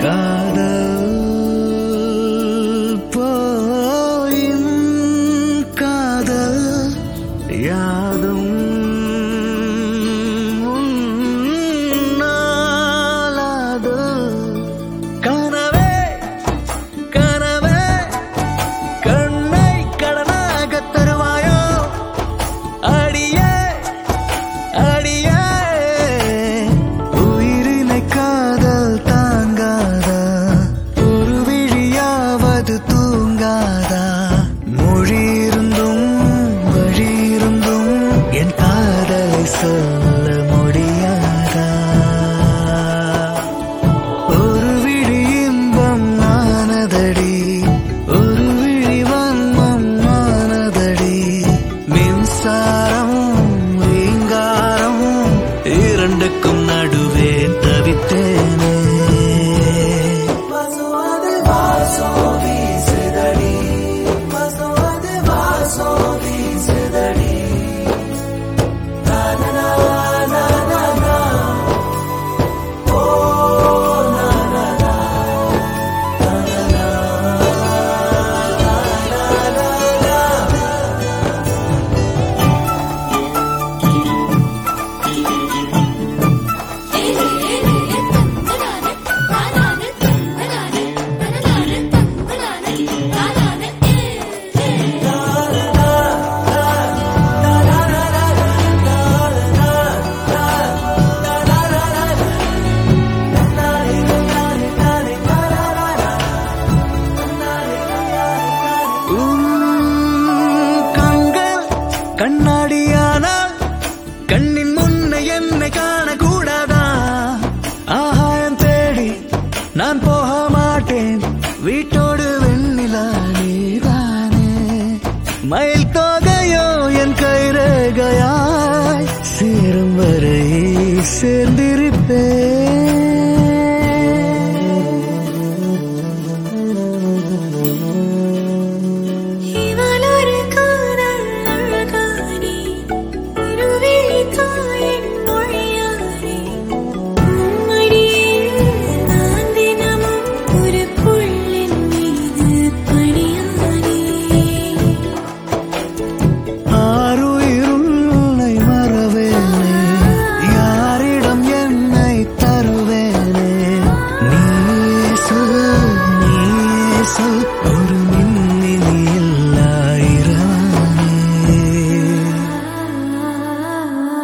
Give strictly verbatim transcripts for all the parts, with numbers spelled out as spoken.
காதல் போயும் காதல் யாதும் உன்னாலாது. கனவே கனவே கண்ணை கடனாக தருவாயோ அடியே அடியே. உயிரினை காதல் தாங்காதா, ஒரு விழியாவது தூங்காதா. மொழியிருந்தும் வழியிருந்தும் என் காதலை சொல்ல முடியாதா. ஒரு விழி இன்பம் ஆனதடி, ஒரு விழி வன்மம் ஆனதடி. மின்சாரம் ரீங்காரம் இரண்டுக்கும் நடுவே தவித்தேனே. கண்ணாடியானால் கண்ணின் முன்னை என்னை காணக்கூடாதா. ஆகாயம் தேடி நான் போக மாட்டேன், வீட்டோடு வெண்ணிலா நீதானே. மயில் தோகையோ என் கைரேகையாய் சேரும் வரை சேர்ந்திருப்பேன். ஒரு மின்மினி எல்லாயிரமே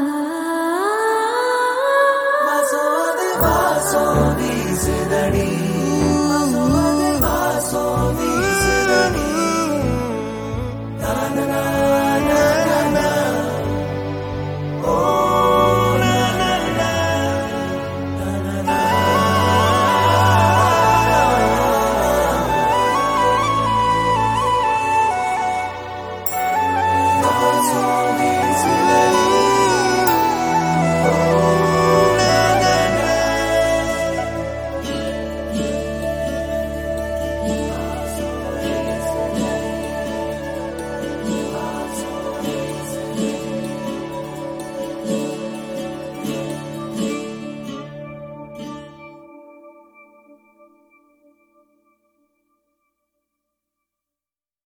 வாசோ வீசுதடி.